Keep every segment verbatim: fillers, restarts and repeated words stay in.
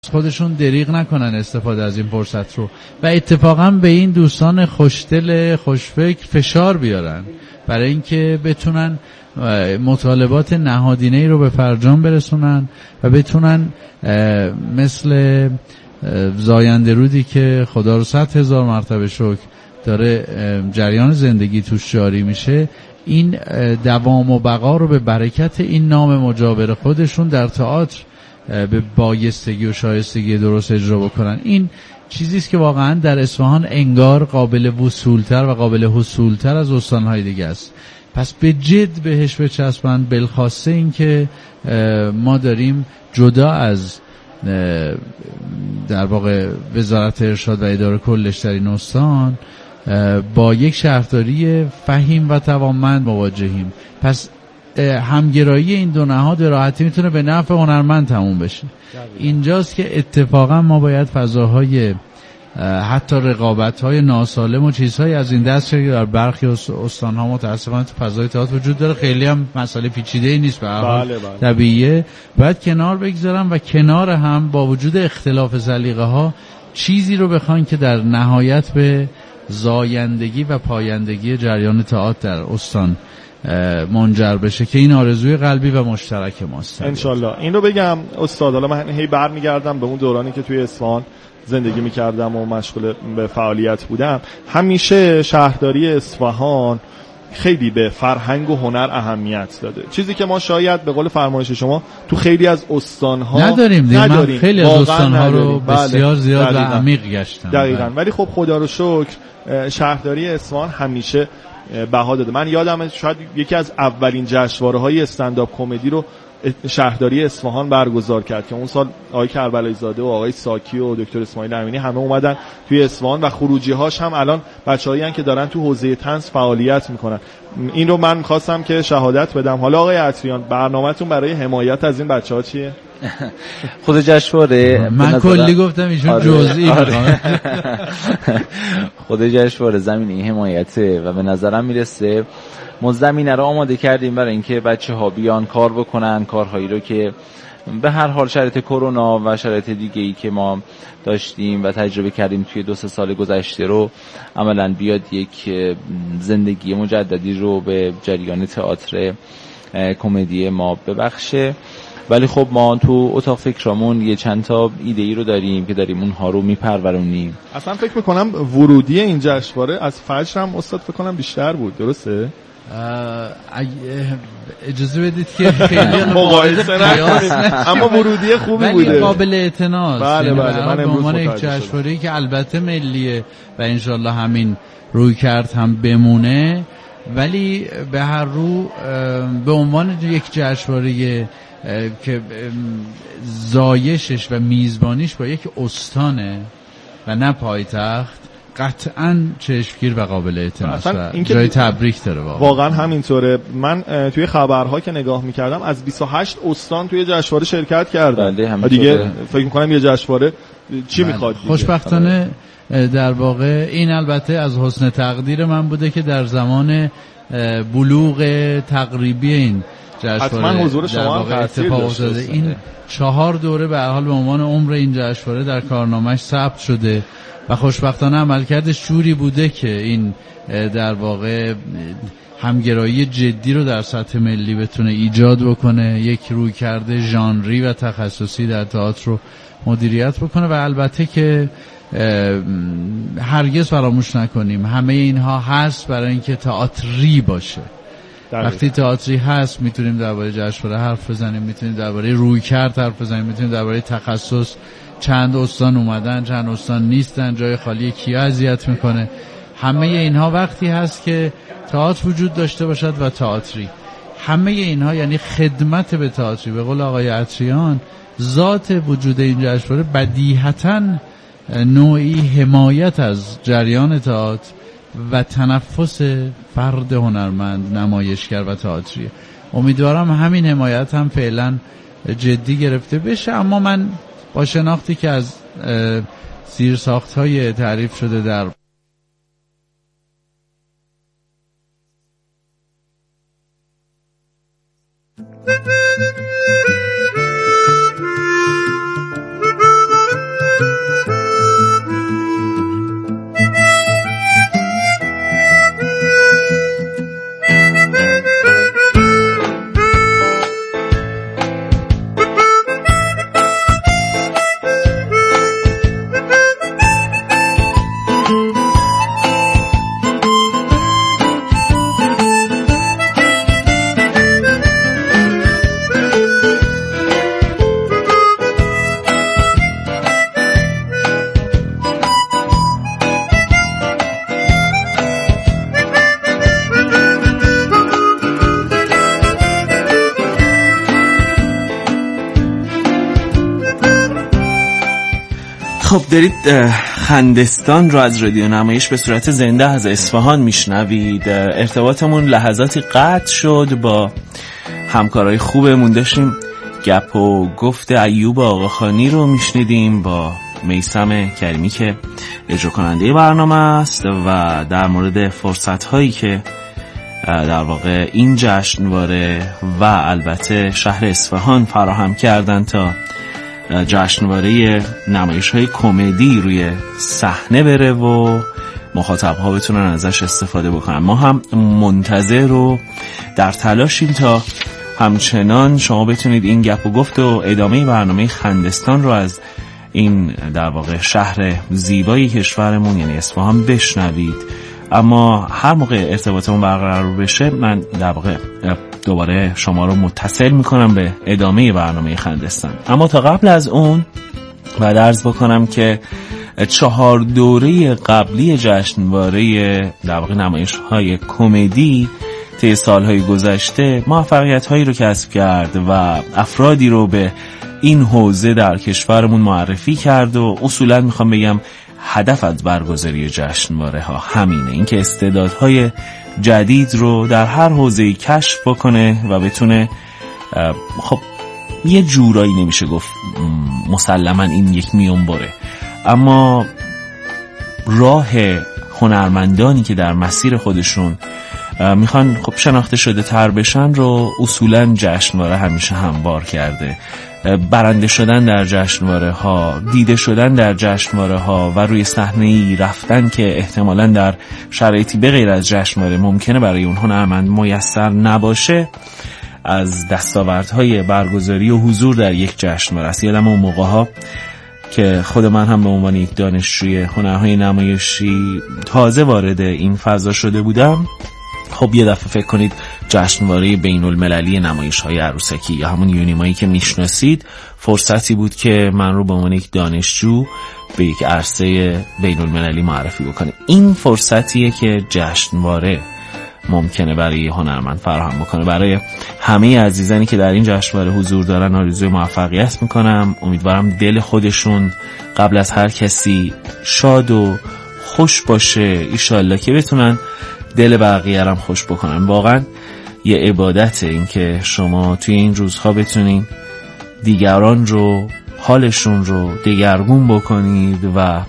از خودشون دریغ نکنن استفاده از این فرصت رو و اتفاقا به این دوستان خوشدل خوشفکر فشار بیارن برای اینکه بتونن مطالبات نهادینه‌ای رو به فرجام برسونن و بتونن مثل زاینده رودی که خدا رو صد هزار مرتبه شکر داره جریان زندگی توش جاری میشه، این دوام و بقا رو به برکت این نام مجاور خودشون در تئاتر به بایستگی و شایستگی درست اجرا بکنن. این چیزی است که واقعا در اصفهان انگار قابل وصولتر و قابل حصولتر از استانهای دیگه است. پس به جد بهش بچسبن، بالخاصه این که ما داریم جدا از در واقع وزارت ارشاد و اداره کلش در این استان با یک شهرداری فهیم و توانمند مواجهیم. پس همگرایی این دو نهاد راحتی میتونه به نفع هنرمند تموم بشه. اینجاست که اتفاقا ما باید فضاهای حتی رقابت‌های ناسالم و چیزهای از این دست که در برخی استان‌ها متأسفانه تو فضای تئاتر وجود داره، خیلی هم مسئله پیچیده‌ای نیست، به هر حال طبیعیه، باید کنار بگذارم و کنار هم با وجود اختلاف سلیقه‌ها چیزی رو بخوان که در نهایت به زایندگی و پایندگی جریان تئاتر در استان منجر بشه که این آرزوی قلبی و مشترک ماست انشالله. این رو بگم استاد، حالا من هی برمیگردم به اون دورانی که توی اصفهان زندگی میکردم و مشغول به فعالیت بودم. همیشه شهرداری اصفهان خیلی به فرهنگ و هنر اهمیت داده، چیزی که ما شاید به قول فرمایش شما تو خیلی از استان‌ها نداریم. نداریم. خیلی از استان‌ها رو بسیار زیاد و عمیق گشتم دقیقاً. ولی خب خدا رو شکر شهرداری اصفهان همیشه بها داده. من یادمه شاید یکی از اولین جشنواره‌های استندآپ کمدی رو شهرداری اصفهان برگزار کرد که اون سال آقای کربلایی زاده و آقای ساکی و دکتر اسماعیل امینی همه اومدن توی اصفهان و خروجی‌هاش هم الان بچه‌هایی هستن که دارن تو حوزه طنز فعالیت میکنن. این رو من می‌خواستم که شهادت بدم. حالا آقای عطریان، برنامه‌تون برای حمایت از این بچه‌ها چیه؟ خود جشنواره من کلی گفتم ایشون آره. جزئی آره. خود جشنواره زمینه حمایته و به نظرم میرسه ما زمینه رو آماده کردیم برای اینکه بچه‌ها بیان کار بکنن، کارهایی رو که به هر حال شرایط کرونا و شرایط دیگه‌ای که ما داشتیم و تجربه کردیم توی دو سه سال گذشته رو عملاً بیاد یک زندگی مجددی رو به جریان تئاتر کمدی ما ببخشه. ولی خب ما تو اتاق فکرامون یه چند تا ایده ای رو داریم که داریم اونها رو میپرورونیم. اصلا فکر میکنم ورودی این جشنواره از فجر هم استاد فکر کنم بیشتر بود، درسته؟ اجازه بدید که خیلی مقایسه نکنیم، اما ورودی خوبی ولی بوده، قابل اعتناست. بله بله. من به عنوان یک جشنواره‌ای که البته ملیه و انشالله همین روی کرد هم بمونه، ولی به هر رو به عنوان یک جشنواره که زایشش و میزبانیش با یک استانه و نه پایتخت، قطعاً چشمگیر و قابل اعتماد و جای تبریک داره. واقعا واقعا همینطوره. من توی خبرها که نگاه میکردم از بیست و هشت استان توی جشنواره شرکت کردن. بله دیگه فکر میکنم یه جشنواره چی بله. میخواد دیگه. خوشبختانه در واقع این البته از حسن تقدیر من بوده که در زمان بلوغ تقریبی این حتما حضور شما هم اتفاق افتاده. این چهار دوره به هر حال به عنوان عمر این جشنواره در کارنامه‌اش ثبت شده و خوشبختانه عملکردش جوری بوده که این در واقع همگرایی جدی رو در سطح ملی بتونه ایجاد بکنه، یک رویکرد ژانری و تخصصی در تئاتر رو مدیریت بکنه. و البته که هرگز فراموش نکنیم همه اینها هست برای اینکه تئاتری باشه. وقتی تئاتری هست میتونیم درباره جشنواره حرف بزنیم، میتونیم درباره رویکرد حرف بزنیم، میتونیم درباره تخصص، چند استان اومدن چند استان نیستن، جای خالی کیا اذیت میکنه، همه اینها وقتی هست که تئاتر وجود داشته باشد و تئاتری. همه اینها یعنی خدمت به تئاتری. به قول آقای عطریان ذات وجود این جشنواره بدیهتاً نوعی حمایت از جریان تئاتر و تنفس فرد هنرمند، نمایشگر و تئاتریه. امیدوارم همین حمایت هم فعلا جدی گرفته بشه. اما من با شناختی که از زیرساخت‌های تعریف شده در خب دارید خندستان رو از رادیو نمایش به صورت زنده از اصفهان میشنوید. ارتباطمون لحظاتی قطع شد، با همکارای خوبمون داشتیم گپ و گفت ایوب آقاخانی رو میشنیدیم با میثم کریمی که اجرا کننده برنامه است و در مورد فرصت هایی که در واقع این جشنواره و البته شهر اصفهان فراهم کردن تا جشنواره نمایش های کمدی روی صحنه بره و مخاطب ها بتونن ازش استفاده بکنن. ما هم منتظر و در تلاشیم تا همچنان شما بتونید این گپ و گفت و ادامه برنامه خندستان رو از این در واقع شهر زیبای کشورمون یعنی اصفهان بشنوید. اما هر موقع ارتباطمون برقرار بشه من در واقع دوباره شما رو متصل میکنم به ادامه برنامه خندستان. اما تا قبل از اون بعد عرض بکنم که چهار دوره قبلی جشنواره در واقع نمایش های کمدی طی سالهای گذشته موفقیت هایی رو کسب کرد و افرادی رو به این حوزه در کشورمون معرفی کرد و اصولا میخوام بگم هدف از برگزاری جشنواره ها همینه، اینکه استعدادهای جدید رو در هر حوزه‌ای کشف بکنه و بتونه خب یه جورایی نمیشه گفت مسلما این یک میانبره، اما راه هنرمندانی که در مسیر خودشون میخوان خب شناخته شده تر بشن رو اصولا جشنواره همیشه هموار کرده. برنده شدن در جشنواره ها، دیده شدن در جشنواره ها و روی صحنه‌ای رفتن که احتمالاً در شرایطی به غیر از جشنواره ممکنه برای اون هنرمند میسر نباشه، از دستاوردهای برگزاری و حضور در یک جشنواره است. یادم اون موقع ها که خود من هم به عنوان یک دانشجوی هنرهای نمایشی تازه وارد این فضا شده بودم، خب یه دفعه فکر کنید جشنواره بین المللی نمایش های عروسکی یا همون یونیمایی که میشناسید فرصتی بود که من رو به عنوان یک دانشجو به یک عرصه بین المللی معرفی بکنه. این فرصتیه که جشنواره ممکنه برای هنرمند فراهم بکنه. برای همه عزیزانی که در این جشنواره حضور دارن آرزوی موفقیت میکنم. امیدوارم دل خودشون قبل از هر کسی شاد و خوش باشه، ایشالله که بتونن دل بقیه هم خوش بکنن. واقعا یه عبادته این که شما توی این روزها بتونین دیگران رو، حالشون رو دگرگون بکنید و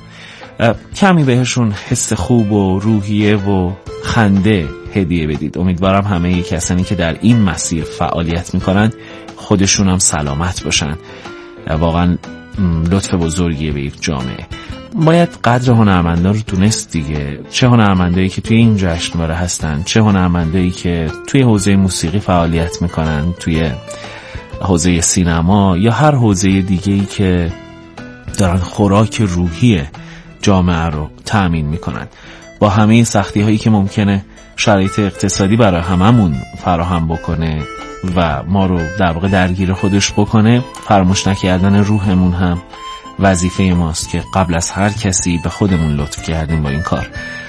کمی بهشون حس خوب و روحیه و خنده هدیه بدید. امیدوارم همه کسانی که در این مسیر فعالیت میکنن خودشون هم سلامت باشن. واقعا لطف بزرگیه به یک جامعه. باید قدر هنرمندان رو دونست دیگه، چه هنرمندایی که توی این جشنواره هستن، چه هنرمندایی که توی حوزه موسیقی فعالیت میکنن، توی حوزه سینما یا هر حوزه دیگه‌ای که دارن خوراک روحی جامعه رو تأمین میکنن. با همه سختی هایی که ممکنه شرایط اقتصادی برای هممون فراهم بکنه و ما رو در واقع درگیر خودش بکنه، فراموش نکردن روحمون هم وظیفه ماست که قبل از هر کسی به خودمون لطف کردیم با این کار.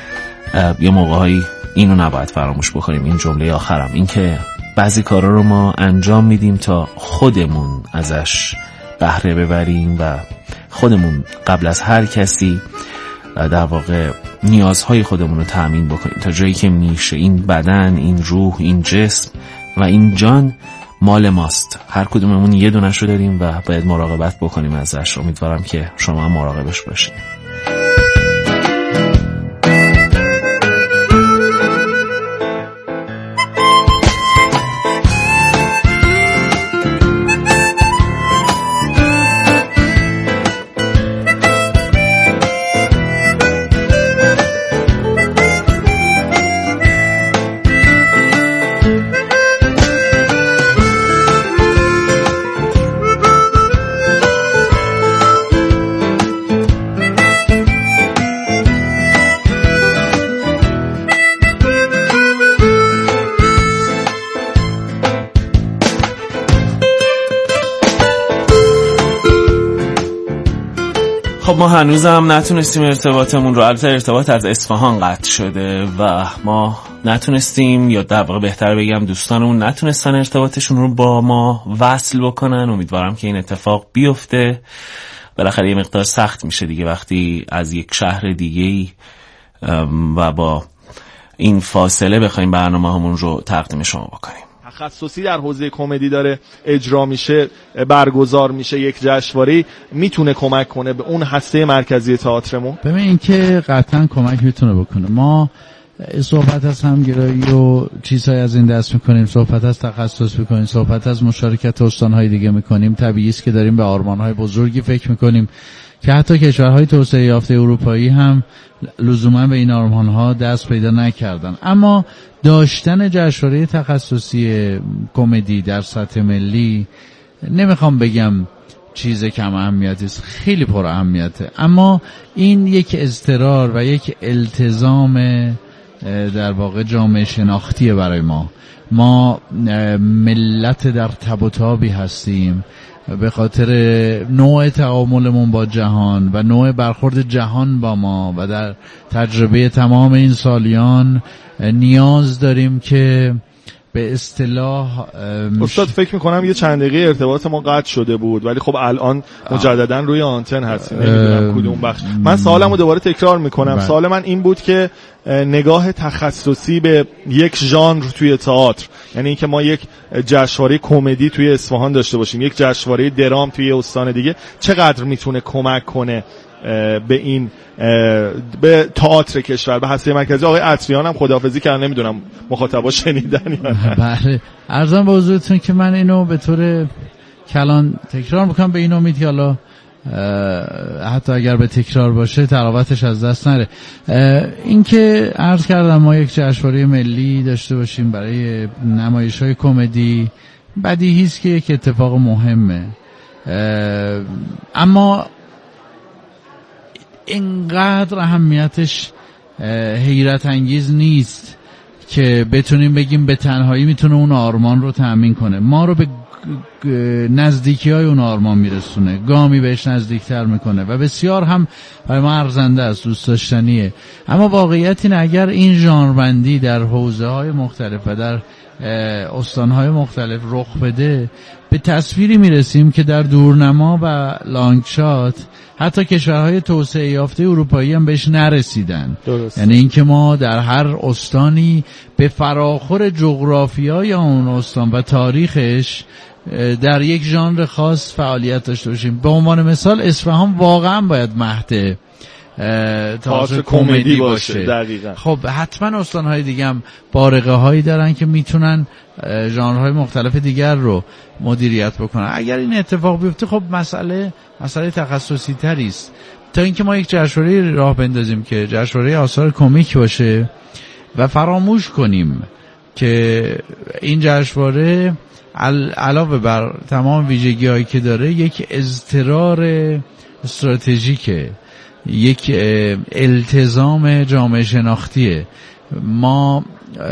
یه موقعهایی اینو نباید فراموش بکنیم. این جمله آخرم، این که بعضی کارا رو ما انجام میدیم تا خودمون ازش بهره ببریم و خودمون قبل از هر کسی در واقع نیازهای خودمون رو تأمین بکنیم تا جایی که میشه. این بدن، این روح، این جسم و این جان مال ماست. هر کدوممون یه دونه‌شو داریم و باید مراقبت بکنیم ازش. امیدوارم که شما هم مراقبش باشید. خب ما هنوزم نتونستیم ارتباطمون رو، البته ارتباط از اصفهان قطع شده و ما نتونستیم، یا در واقع بهتر بگم دوستانمون نتونستن ارتباطشون رو با ما وصل بکنن. امیدوارم که این اتفاق بیفته. بالاخره یه مقدار سخت میشه دیگه وقتی از یک شهر دیگه‌ای و با این فاصله بخوایم برنامه همون رو تقدیم شما بکنیم. تخصصی در حوزه کمدی داره اجرا میشه، برگزار میشه، یک جشنواره میتونه کمک کنه به اون هسته مرکزی تئاترمون؟ ببین این که قطعا کمک میتونه بکنه. ما صحبت از همگرایی و چیزهای از این دست میکنیم، صحبت از تخصص میکنیم، صحبت از مشارکت استانهای دیگه میکنیم. طبیعی است که داریم به آرمانهای بزرگی فکر میکنیم که حتی کشورهای توسعه یافته اروپایی هم لزوما به این آرمانها دست پیدا نکردن. اما داشتن جشنواره تخصصی کمدی در سطح ملی، نمیخوام بگم چیز کم اهمیتی است، خیلی پر اهمیته، اما این یک اضطرار و یک التزام در واقع جامعه شناختیه برای ما. ما ملت در تب و تابی هستیم به خاطر نوع تعاملمون با جهان و نوع برخورد جهان با ما و در تجربه تمام این سالیان نیاز داریم که به اصطلاح استاد فکر میکنم یه چند دقیقه ارتباط ما قطع شده بود، ولی خب الان مجددا روی آنتن هستیم، نمیدونم کدوم بخش. من سوالمو دوباره تکرار میکنم. سوال من این بود که نگاه تخصصی به یک ژانر توی تئاتر، یعنی اینکه ما یک جشنواره کمدی توی اصفهان داشته باشیم، یک جشنواره درام توی استان دیگه، چقدر میتونه کمک کنه به این به تئاتر کشور، به هسته مرکزی؟ آقای عطریان هم خداحافظی کردن، نمیدونم مخاطبا شنیدن یا نه. بله، عرضم به حضورتون که من اینو به طور کلان تکرار میکنم به این امید که حالا حتی اگر به تکرار باشه تراوتش از دست نره. این که عرض کردم ما یک جشنواره ملی داشته باشیم برای نمایش‌های کمدی، بدیهی است که یک اتفاق مهمه، اما اینقدر اهمیتش حیرت انگیز نیست که بتونیم بگیم به تنهایی میتونه اون آرمان رو تأمین کنه. ما رو به نزدیکی های اون آرمان میرسونه، گامی بهش نزدیکتر میکنه و بسیار هم برای ما ارزنده است، دوست داشتنیه. اما واقعیت اینه اگر این ژانربندی در حوزه های مختلف و در استانهای مختلف رخ بده، به تصویری میرسیم که در دورنما و لانگشات حتی کشورهای توسعه یافته اروپایی هم بهش نرسیدن. درست. یعنی اینکه ما در هر استانی به فراخور جغرافیای اون استان و تاریخش در یک ژانر خاص فعالیت داشته باشیم. به عنوان مثال اصفهان واقعا باید مهد تئاتر کمدی باشه. دقیقاً. خب حتما استانهای دیگه هم بارقه هایی دارن که میتونن ژانرهای مختلف دیگر رو مدیریت بکنن. اگر این اتفاق بیفته خب مسئله مسئله تخصصی تری است، تا اینکه ما یک جشنواره راه بندازیم که جشنواره آثار کمیک باشه و فراموش کنیم که این جشنواره علاوه بر تمام ویژگی‌هایی که داره یک اضطرار استراتژیکه، یک التزام جامعه شناختیه. ما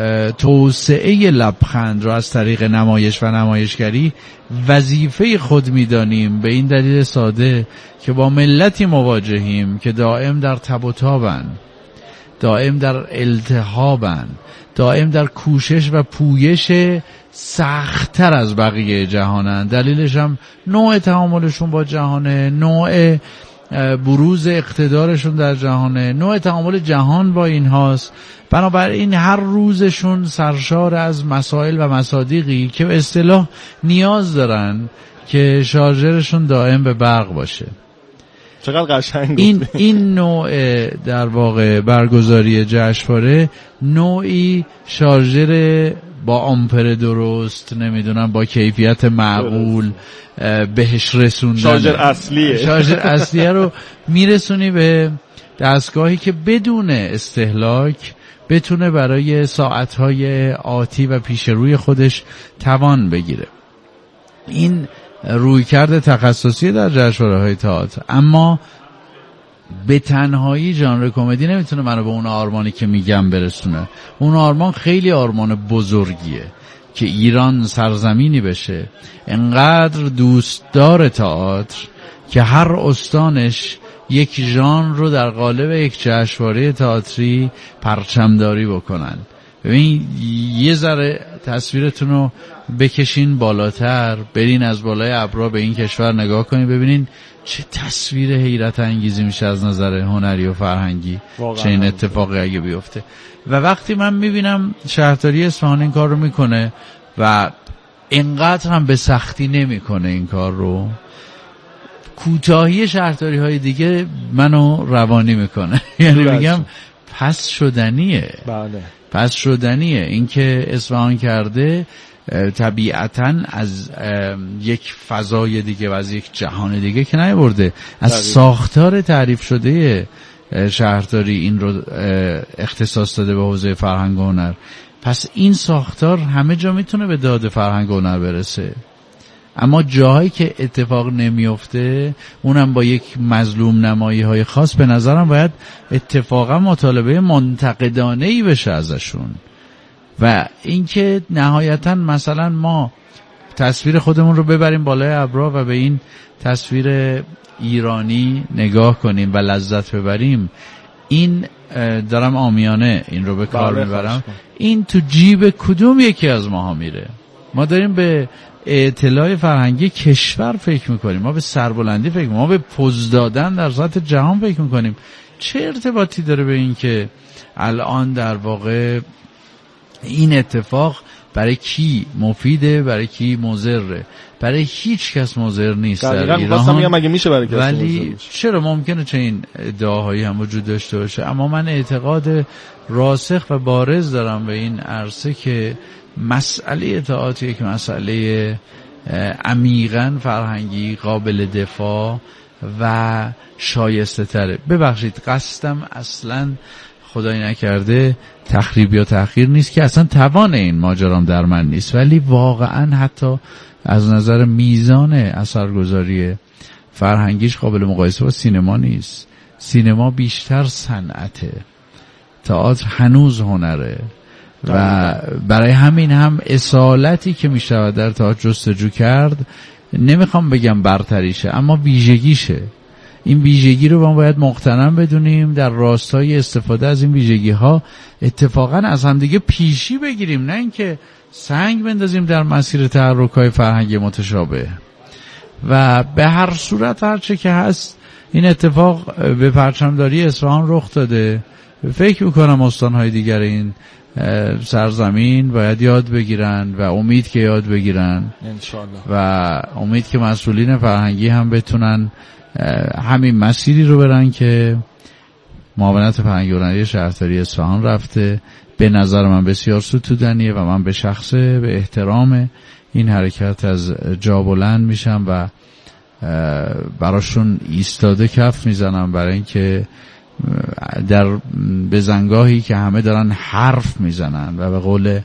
توسعه لبخند رو از طریق نمایش و نمایشگری وظیفه خود می‌دانیم، به این دلیل ساده که با ملتی مواجهیم که دائم در تب و تابن، دائم در التهابن، دائم در کوشش و پویش سخت‌تر از بقیه جهانن. دلیلش هم نوع تعاملشون با جهانه، نوع بروز اقتدارشون در جهانه، نوع تعامل جهان با این هاست. بنابراین هر روزشون سرشار از مسائل و مصادیقی که به اصطلاح نیاز دارن که شارژرشون دائم به برق باشه. چقدر قشنگ این این نوع در واقع برگزاری جشنواره نوعی شارژر با آمپر درست، نمیدونم با کیفیت معقول بهش رسوندن، شارژر اصلیه شارژر اصلیه رو میرسونی به دستگاهی که بدون استهلاک بتونه برای ساعتهای آتی و پیش روی خودش توان بگیره. این رویکرد تخصصی در جشنواره‌های تئاتر، اما به تنهایی ژانر کمدی نمیتونه منو به اون آرمانی که میگم برسونه. اون آرمان خیلی آرمان بزرگیه که ایران سرزمینی بشه انقدر دوستدار تئاتر که هر استانش یک ژانر رو در قالب یک جشنواره تئاتری پرچمداری بکنن. ببین یه ذره تصویرتون رو بکشین بالاتر، برین از بالای ابرا به این کشور نگاه کنین، ببینین چه تصویر حیرت انگیزی میشه از نظر هنری و فرهنگی چه این اتفاقی اگه بیفته. و وقتی من میبینم شهرداری اصفهان این کار رو میکنه و اینقدر هم به سختی نمیکنه این کار رو، کوتاهی شهرداری های دیگه منو روانی میکنه. یعنی میگم پس شدنیه. بله. پس شدنیه. این که اصفهان کرده طبیعتاً از یک فضای دیگه و از یک جهان دیگه که نیورده، از ساختار تعریف شده شهرداری این رو اختصاص داده به حوزه فرهنگ و هنر. پس این ساختار همه جا میتونه به داد فرهنگ و هنر برسه، اما جاهایی که اتفاق نمیفته اونم با یک مظلوم نمایی های خاص به نظرم باید اتفاقا مطالبه منتقدانه‌ای بشه ازشون. و اینکه نهایتا مثلا ما تصویر خودمون رو ببریم بالای ابرا و به این تصویر ایرانی نگاه کنیم و لذت ببریم، این دارم عامیانه این رو به کار میبرم، این تو جیب کدوم یکی از ماها میره؟ ما داریم به اطلاع فرهنگی کشور فکر میکنیم، ما به سربلندی فکر میکنیم، ما به پوز دادن در سطح جهان فکر میکنیم. چه ارتباطی داره به این که الان در واقع این اتفاق برای کی مفیده، برای کی مضره؟ برای هیچ کس مضر نیست در ایران. مگه میشه برای کسی ولی چرا ممکنه چه این ادعاهایی هم وجود داشته باشه؟ اما من اعتقاد راسخ و بارز دارم به این عرصه که مسئله تئاتر یک مسئله عمیقاً فرهنگی، قابل دفاع و شایسته تره. ببخشید قصدم اصلاً خدای نکرده تخریب یا تأخیر نیست که اصلا توان این ماجرام در من نیست، ولی واقعاً حتی از نظر میزان اثرگذاری فرهنگیش قابل مقایسه با سینما نیست. سینما بیشتر صنعته، تئاتر هنوز هنره و برای همین هم اصالتی که میشود در تئاتر جستجو کرد، نمیخوام بگم برتریشه اما ویژگیشه. این ویژگی رو ما باید مقتنم بدونیم، در راستای استفاده از این ویژگی ها اتفاقا از هم دیگه پیشی بگیریم، نه اینکه سنگ بندازیم در مسیر تحرک‌های فرهنگی متشابه. و به هر صورت هر چه که هست این اتفاق به پرچمداری اصفهان رخ داده. فکر میکنم استان‌های دیگر این سرزمین باید یاد بگیرن و امید که یاد بگیرن انشالله، و امید که مسئولین فرهنگی هم بتونن همین مسیری رو برن که معاونت فرهنگی و هنری شهرداری اصفهان رفته. به نظر من بسیار ستودنیه و من به شخصه به احترام این حرکت از جا بلند میشم و براشون ایستاده کف میزنم، برای اینکه در بزنگاهی که همه دارن حرف میزنن و به قول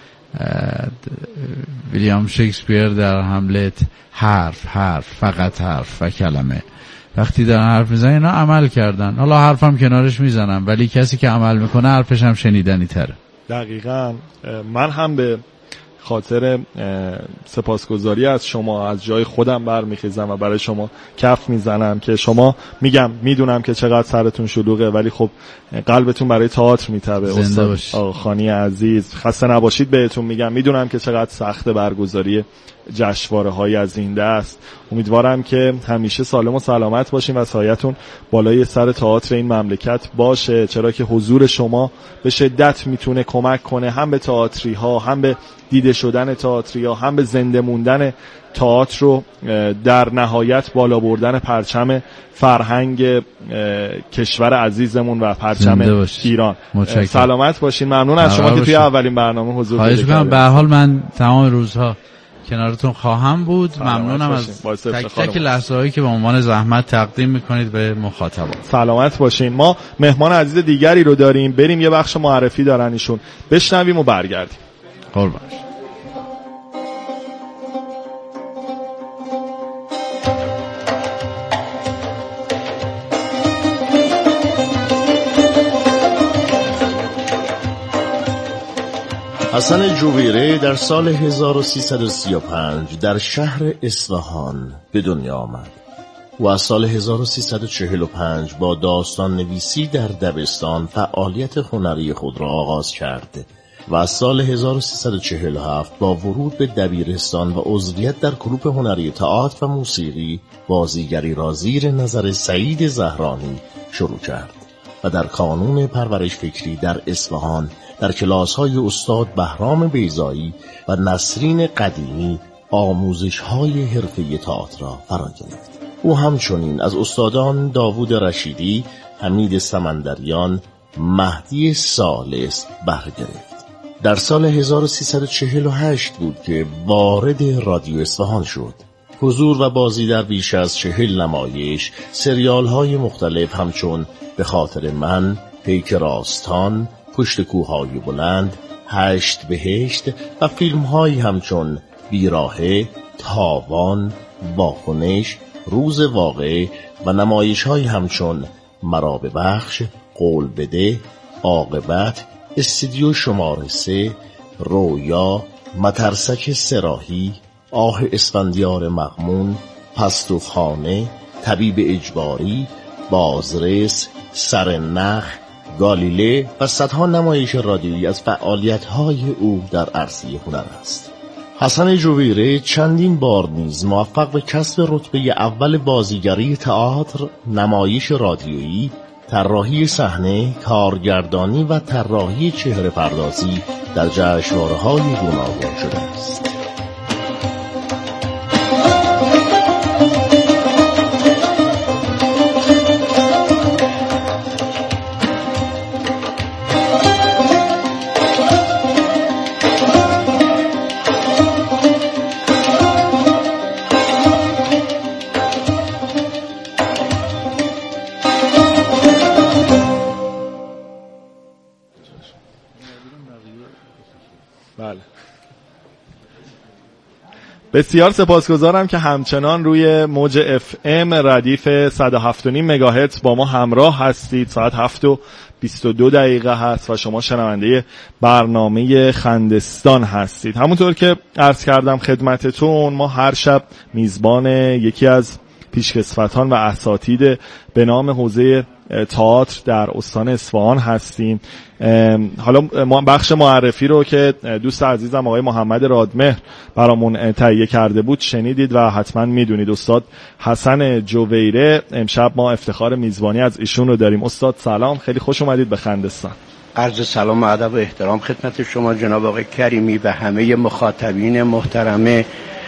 ویلیام شکسپیر در هملت حرف حرف فقط حرف و کلمه، وقتی دارن حرف میزنن اینا عمل کردن. حالا حرفم کنارش میزنن ولی کسی که عمل میکنه حرفش هم شنیدنی تره. دقیقاً. من هم به خاطر سپاسگزاری از شما از جای خودم برمیخیزم و برای شما کف میزنم که شما، میگم میدونم که چقدر سرتون شلوغه ولی خب قلبتون برای تئاتر میتبه. استاد آقاخانی عزیز خسته نباشید بهتون میگم. میدونم که چقدر سخت برگزاری جشنواره های از این دست. امیدوارم که همیشه سالم و سلامت باشین و سایتون بالای سر تئاتر این مملکت باشه، چرا که حضور شما به شدت میتونه کمک کنه هم به تئاتری ها، هم به دیده شدن تئاتری ها، هم به زنده موندن تئاتر رو در نهایت بالا بردن پرچم فرهنگ کشور عزیزمون و پرچم ایران. متشکرم. سلامت باشین. ممنون از شما که توی اولین برنامه حضور داشتید. به هر حال من تمام روزها کنارتون خواهم بود. ممنونم از تک تک لحظه هایی که به عنوان زحمت تقدیم میکنید به مخاطبان. سلامت باشین. ما مهمان عزیز دیگری رو داریم، بریم یه بخش معرفی دارن ایشون، بشنویم و برگردیم. قربان. حسن جویری در سال هزار و سیصد و سی و پنج در شهر اصفهان به دنیا آمد و از سال هزار و سیصد و چهل و پنج با داستان نویسی در دبستان فعالیت هنری خود را آغاز کرد و از سال هزار و سیصد و چهل و هفت با ورود به دبیرستان و عضویت در کلوپ هنری تئاتر و موسیقی بازیگری را زیر نظر سعید زهرانی شروع کرد و در کانون پرورش فکری در اصفهان در کلاس‌های استاد بهرام بیضایی و نسرین قدیمی آموزش‌های حرفه‌ای تئاتر را فرا گرفت. او همچنین از استادان داوود رشیدی، حمید سمندریان، مهدی ثالث بهره گرفت. در سال هزار و سیصد و چهل و هشت بود که وارد رادیو اصفهان شد. حضور و بازی در بیش از چهل نمایش، سریال‌های مختلف همچون به خاطر من، پیک راستان، پشت کوههای بلند، هشت بهشت و فیلم‌هایی همچون بیراهه، تاوان، واکنش، روز واقع و نمایش‌هایی همچون مرا ببخش، قول بده، عاقبت، استودیو شماره سه، رویا، مترسک سراحی، آه اسفندیار مغمون، پستوخانه، طبیب اجباری، بازرس، سرنخ، گالیله و صدها نمایش رادیویی از فعالیت‌های او در عرصه هنر است. حسن جویره چندین بار نیز موفق به کسب رتبه اول بازیگری تئاتر، نمایش رادیویی، طراحی صحنه، کارگردانی و طراحی چهره پردازی در جشنواره‌های گوناگون شده است. بله. بسیار سپاسگزارم که همچنان روی موج اف ام ردیف صد و هفت و نیم مگاهرتز با ما همراه هستید. ساعت هفت و بیست و دو دقیقه هست و شما شنونده برنامه خندستان هستید. همونطور که عرض کردم خدمتتون، ما هر شب میزبان یکی از پیشکسوتان و اساتید به نام حوزه تئاتر در استان اصفهان هستیم. حالا بخش معرفی رو که دوست عزیزم آقای محمد رادمهر برامون تهیه کرده بود شنیدید و حتما میدونید. استاد حسن جویره، امشب ما افتخار میزبانی از ایشون رو داریم. استاد سلام، خیلی خوش اومدید به خندستان. عرض سلام و ادب و احترام خدمت شما جناب آقای کریمی و همه مخاطبین محترم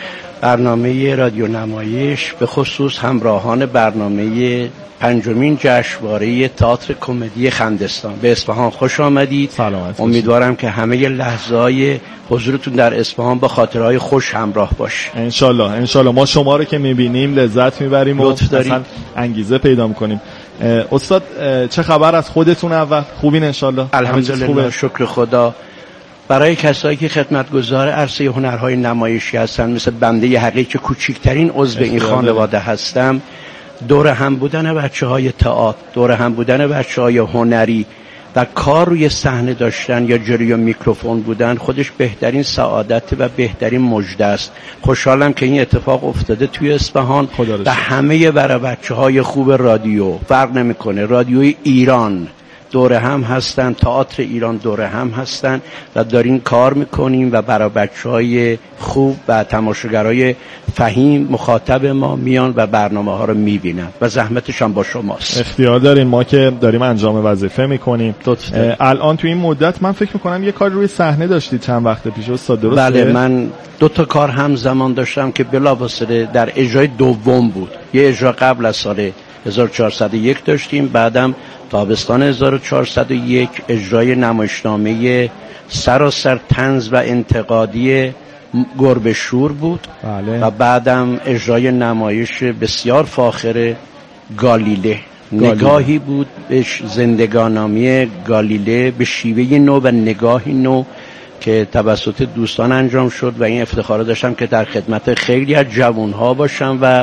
برنامه رادیو نمایش، به خصوص همراهان برنامه پنجمین جشنواره تئاتر کمدی خندستان. به اصفهان خوش آمدید. سلامت. امیدوارم که همه لحظه‌های حضورتون در اصفهان با خاطرهای خوش همراه باشه. انشالله انشالله. ما شما رو که میبینیم لذت میبریم و اصلا انگیزه پیدا میکنیم. استاد چه خبر از خودتون؟ اول خوبین انشالله؟ الحمدلله، شکر خدا. برای کسایی که خدمتگزار عرصه هنرهای نمایشی هستن، مثل بنده حقیقی که کوچکترین عضو این خانواده هستم، دور هم بودن بچه‌های تئاتر، دور هم بودن بچه‌های هنری و کار روی صحنه داشتن یا جلوی میکروفون بودن خودش بهترین سعادت و بهترین مژده است. خوشحالم که این اتفاق افتاده توی اصفهان و همه برای بچه‌های خوب رادیو، فرق نمی‌کنه، رادیوی ایران دور هم هستن، تئاتر ایران دور هم هستن و دارین کار میکنیم و برای بچهای خوب و تماشاگرای فهیم مخاطب ما میان و برنامه ها رو میبینن و زحمتشان با شماست. اختیار دارین، ما که داریم انجام وظیفه میکنیم. الان تو این مدت من فکر میکنم یه کار روی صحنه داشتید چند وقت پیش، استاد درسته؟ بله، من دو تا کار همزمان داشتم که بلافاصله در اجرای دوم بود. یه اجرا قبل از سال هزار و چهارصد و یک داشتیم، بعدم تابستان هزار و چهارصد و یک اجرای نمایشنامه سراسر طنز و انتقادی گربه شور بود. بله. و بعدم اجرای نمایش بسیار فاخر گالیله. گالیله نگاهی بود به زندگانامی گالیله به شیوه نو و نگاهی نو که توسط دوستان انجام شد و این افتخار داشتم که در خدمت خیلی از جوانها باشم و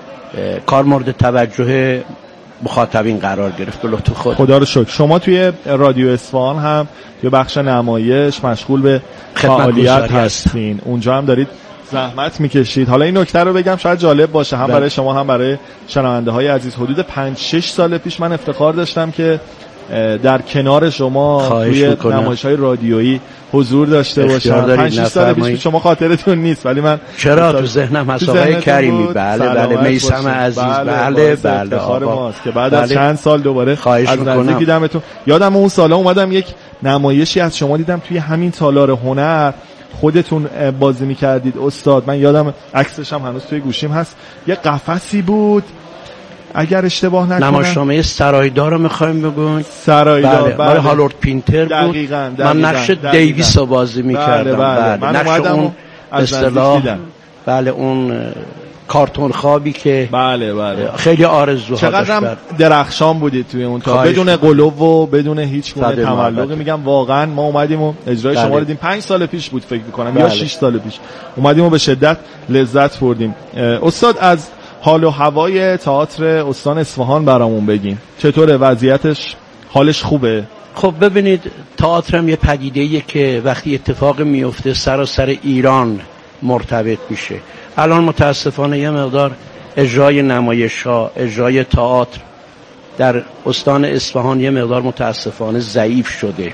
کار مورد توجه مخاطبین قرار گرفت. به لطف خود. خدا رو شکر. شما توی رادیو اصفهان هم توی بخش نمایش مشغول به فعالیت هستین، اونجا هم دارید زحمت میکشید. حالا این نکته رو بگم شاید جالب باشه هم برای شما هم برای شنونده های عزیز. حدود پنج شش سال پیش من افتخار داشتم که در کنار شما توی نمایش‌های رادیویی حضور داشته باشم. پنج شش سال پیش شما خاطرتون نیست ولی من چرا تو ذهنم هست آقای کریمی. بله بله میثم عزیز. بله بله آقا که بعد از چند سال دوباره از نزدیک دیدمتون. یادم اون سالا اومدم یک نمایشی از شما دیدم توی همین تالار هنر خودتون بازی می‌کردید استاد. من یادم عکسش هم هنوز توی گوشیم هست. یه قفسی بود اگر اشتباه نکنم. نمایشنامه سرایدار رو می‌خوایم بگون. سرایدار بله. بله. هالورد پینتر بود. دقیقاً. دقیقاً. من نقش دیویس رو بازی می‌کردم. بله. بله. بله. نقش اون اصطلاح بله اون کارتون خوابی که بله بله خیلی آرزوها چقدر هم درخشان بودید توی اون تا بدون قلوب و بدون هیچ گونه تملق. میگم واقعا ما اومدیم و اجرای بله. شما رو دیدیم پنج سال پیش بود فکر می‌کنم بله. یا شش سال پیش اومدیم و به شدت لذت بردیم. استاد از حال و هوای تئاتر استان اصفهان برامون بگین. چطوره وضعیتش؟ حالش خوبه؟ خب ببینید تئاتر هم یه پدیده‌ایه که وقتی اتفاق میفته سراسر ایران مرتبط میشه. الان متاسفانه یه مقدار اجرای نمایش‌ها، اجرای تئاتر در استان اصفهان یه مقدار متاسفانه ضعیف شده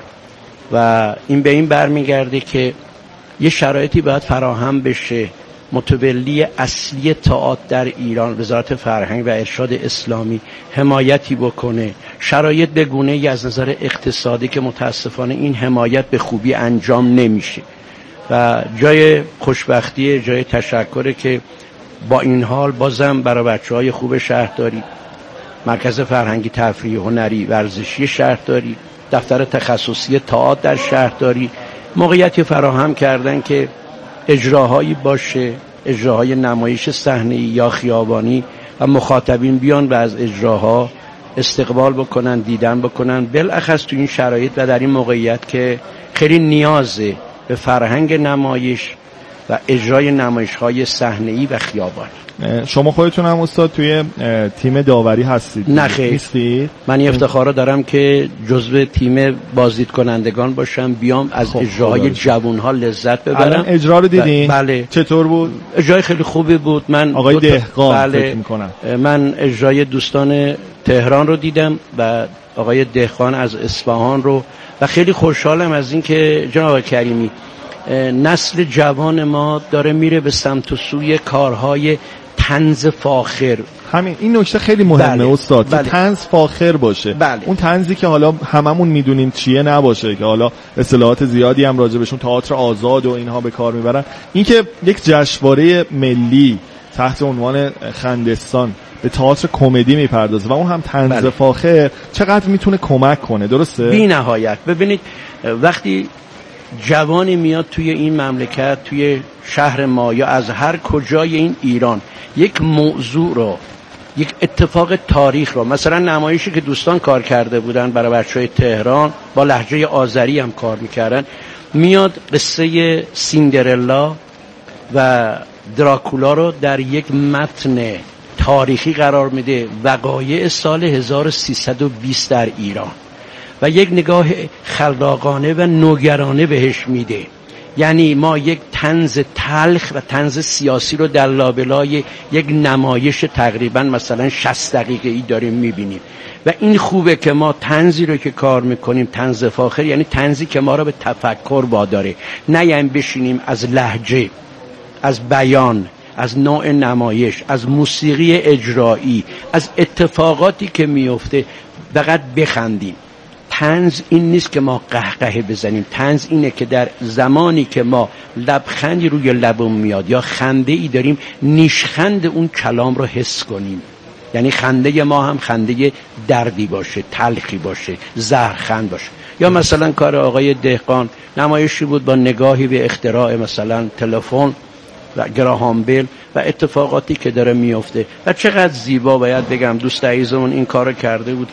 و این به این برمیگرده که یه شرایطی باید فراهم بشه. متولی اصلی تئاتر در ایران وزارت فرهنگ و ارشاد اسلامی حمایتی بکنه، شرایط به گونه‌ای از نظر اقتصادی که متاسفانه این حمایت به خوبی انجام نمیشه و جای خوشبختی جای تشکره که با این حال بازم برای بچه‌های خوب شهرداری، مرکز فرهنگی تفریحی هنری ورزشی شهرداری، دفتر تخصصی تئاتر در شهرداری موقعیتی فراهم کردن که اجراهایی باشه، اجراهای نمایش صحنه‌ای یا خیابانی و مخاطبین بیان و از اجراها استقبال بکنن، دیدن بکنن، بالاخص تو این شرایط و در این موقعیت که خیلی نیازه به فرهنگ نمایش و اجرای نمایش‌های صحنه‌ای و خیابانی. شما خودتون هم استاد توی تیم داوری هستید؟ نه خیر. من این افتخار دارم که جزو تیم بازدید کنندگان باشم، بیام از خب اجراهای جوان‌ها لذت ببرم. الان اجرا رو دیدین؟ بله. چطور بود؟ اجرای خیلی خوبی بود. من آقای دهقان بله فکر می‌کنم. من اجرای دوستان تهران رو دیدم و آقای دهقان از اصفهان رو و خیلی خوشحالم از این که جناب کریمی نسل جوان ما داره میره به سمت و سوی کارهای طنز فاخر. همین این نکته خیلی مهمه بله. استاد بله. طنز فاخر باشه بله. اون طنزی که حالا هممون میدونیم چیه نباشه، که حالا اصطلاحات زیادی هم راجع بهشون تئاتر آزاد و اینها به کار میبرن. این که یک جشنواره ملی تحت عنوان خندستان به تئاتر کمدی میپردازه و اون هم طنز بله. فاخر چقدر میتونه کمک کنه. درسته؟ بی نهایت. ببینید وقتی جوانی میاد توی این مملکت، توی شهر ما یا از هر کجای این ایران، یک موضوع رو، یک اتفاق تاریخ رو، مثلا نمایشی که دوستان کار کرده بودن برای بچهای تهران با لهجه آذری هم کار میکردن، میاد قصه سیندرلا و دراکولا رو در یک متن تاریخی قرار میده، وقایع سال هزار و سیصد و بیست در ایران، و یک نگاه خلاقانه و نوگرانه بهش میده. یعنی ما یک طنز تلخ و طنز سیاسی رو در لابلای یک نمایش تقریبا مثلا شصت دقیقه‌ای داریم میبینیم و این خوبه که ما طنزی رو که کار میکنیم طنز فاخر، یعنی طنزی که ما رو به تفکر واداره، نه یعنی بشینیم از لهجه، از بیان، از نوع نمایش، از موسیقی اجرایی، از اتفاقاتی که میفته فقط بخندیم. طنز این نیست که ما قهقه بزنیم. طنز اینه که در زمانی که ما لبخندی روی لبمون میاد یا خنده ای داریم، نیشخند اون کلام رو حس کنیم. یعنی خنده ما هم خنده دردی باشه، تلخی باشه، زهرخند باشه. یا مثلا کار آقای دهقان نمایشی بود با نگاهی به اختراع مثلا تلفن و گراهام بل و اتفاقاتی که داره میفته و چقدر زیبا. باید بگم دوست عزیزمون این کارو کرده بود